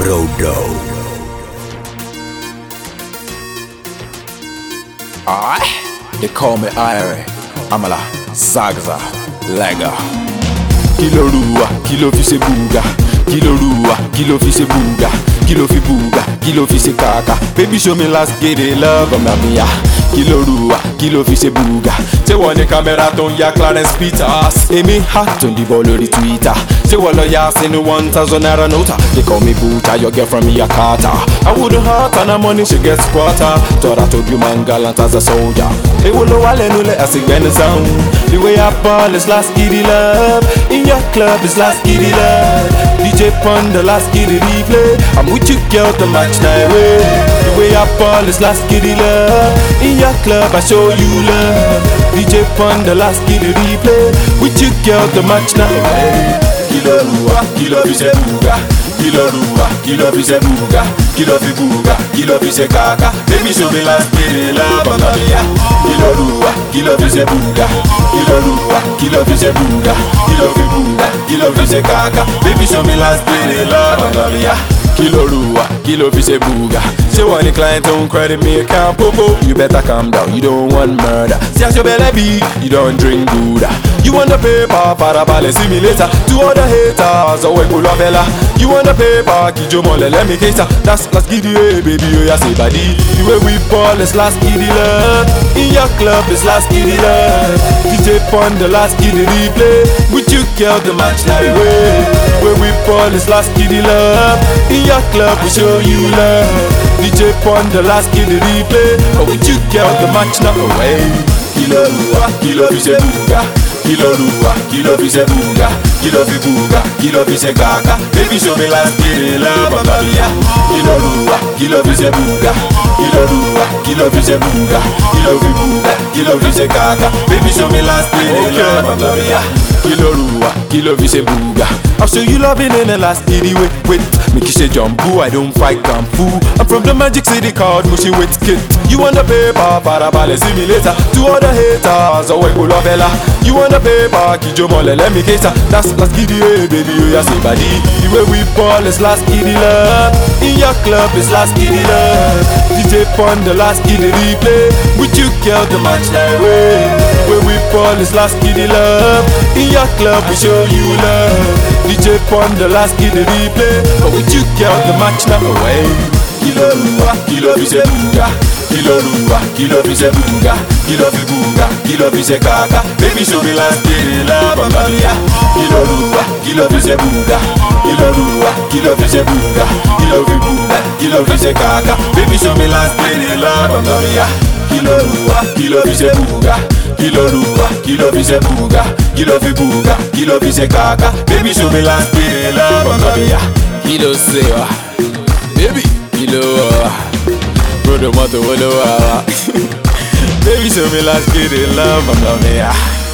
Rodo. They call me Irie. Amala, Zagza, Lega. Kilo rua, kilo fi se buga. Kilo rua, kilo fi se buga. Kilo fi buga, kilo fi se kaka. Baby show me last get it love, mia. Kilo rua, kilo fi se buga. Say one the camera ton ya Clarence Peters. Amy hat on the ball of the Twitter. Say one lawyer say no 1,000 naira nota. They call me Buta, your girl from me a Carter. I wouldn't hurt and her money she gets quarter. Thought I told you man gallant as a soldier. Hey wolo wale no let us again the sound. The way I ball is last kitty love. In your club is last kitty love. DJ Pon the last kitty replay. I'm with you girl the match night way. The way I ball is last kitty love. In your club I show you love. DJ Pon the last kitty replay. With you girl the match night way. Kilo rua, kilo fi se buga. Kilo rua, kilo fi se buga. Kilo fi buga, kilo fi se kaka. Baby show me last kitty love, mia. Kilo rua, kilo fi se buga. Kilo rua, kilo fi se buga. Kilo fi buga, kilo fi se kaka. Baby show me last kitty love, mia. Kilo rua, kilo fi se buga. Say when the client don't credit me account, popo. You better calm down, you don't want murder. See as your belly be, you don't drink Buddha. You want the paper, para bale see me later. Two other haters, oh we pull up Bella. You want the paper, kijo mole let me cater. That's last giddy, baby, oh ya say body. The way we ball is last giddy love. In your club is last giddy love. DJ Pon the last giddy replay. With you girl the match night way. Where we ball is last giddy love. In your club we show you love. DJ Pon the last giddy replay. But with you girl the match not away. Kilo rua, kilo fi se buga. Kilo rua, kilo fi se buga. Kilo fi buga, kilo fi se kaka. Baby show me last kitty love, mia. Kilo rua, kilo fi se buga. Kilo rua, kilo fi se buga. Kilo fi buga, kilo fi se kaka. Baby show me last kitty love, mia. Kilo rua, kilo fi se buga. I'll show you loving in the last kitty wait. Make you say jumbo, I don't fight kung fu. I'm from the Magic City called Mushy Wit Kid. You want the paper, para bale see me later. Two other haters, oh we pull up Bella. You want the paper, kijo mole let me cater. That's last kitty, baby, you ya say body. The way we ball is last kitty love. In your club is last kitty love. DJ Pon the last kitty replay. With you girl the match night way. Where we ball is last kitty love. In your club we show you love. DJ Pon the last kitty replay. But with you girl the match not away. Kilo rua, kilo fi se buga. Kilo rua, kilo fi se buga. Kilo fi buga, kilo fi se kaka. Baby show me last kitty love, mia. Kilo rua, kilo fi se buga. Kilo rua, kilo fi se buga. Kilo fi buga, kilo fi se kaka. Baby show me last kitty love, mia. Kilo rua, kilo fi se buga. Kilo rua, kilo fi se buga. Kilo fi buga, kilo fi se kaka. Baby show me last kitty love, mia. Kilo sewa, baby. Kilo brother, mother, baby show me last kitty love, mia.